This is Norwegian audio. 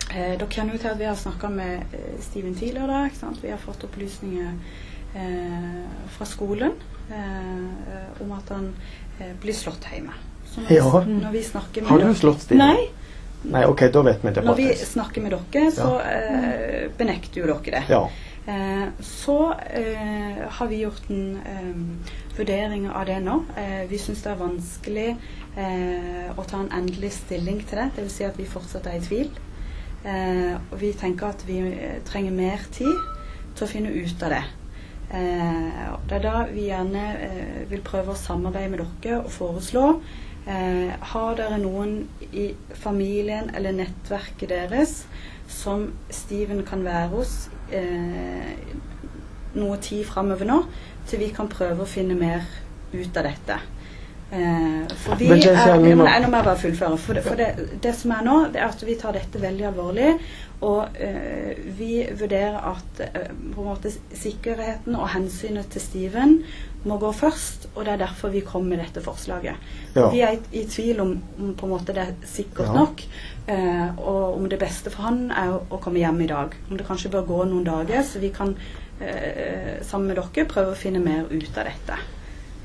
Dere kjenner jo til at vi har snakket med Steven tidligere da, ikke sant? Vi har fått opplysninger fra skolen om at han blir slått hjemme. Så når vi snakker med har du slått Steven? Nei. Nei, ok, da vet vi det. Når vi snakker med dere, så benekter jo dere det. Ja. Så har vi gjort en vurdering av det nå. Vi synes det er vanskelig å ta en endelig stilling til det. Det vil si at vi fortsatt er i tvil. Og vi tenker at vi trenger mer tid til å finne ut av det. Det er da vi gjerne vil prøve å samarbeide med dere og foreslå har dere noen i familien eller nettverket deres som Steven kan være hos noe tid fremover nå til vi kan prøve å finne mer ut av dette. For vi nå må jeg bare fullføre for det som er nå, det er at vi tar dette veldig alvorlig og vi vurderer at på en måte sikkerheten og hensynet til Steven må gå først, og det er derfor vi kom med dette forslaget. Vi er i tvil om på en måte det er sikkert nok og om det beste for han er å komme hjem i dag, om det kanskje bør gå noen dager så vi kan sammen med dere prøve å finne mer ut av dette.